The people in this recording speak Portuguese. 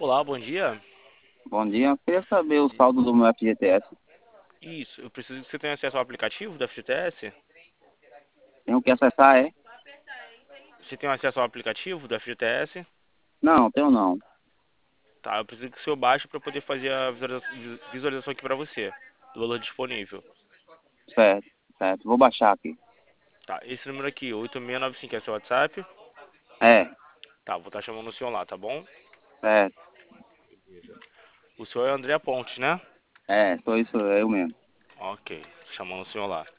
Olá, bom dia. Bom dia, eu queria saber o saldo do meu FGTS. Isso, eu preciso que você tenha acesso ao aplicativo da FGTS. Tenho que acessar, é? Você tem acesso ao aplicativo da FGTS? Não, tenho não. Tá, eu preciso que o senhor baixe para poder fazer a visualização aqui para você, do valor disponível. Certo, certo. Vou baixar aqui. Tá, esse número aqui, 8695 é seu WhatsApp. É, Tá, vou estar chamando o senhor lá, tá bom? certo. O senhor é André Pontes, né? É, sou isso, eu mesmo. Ok, chamando o senhor lá.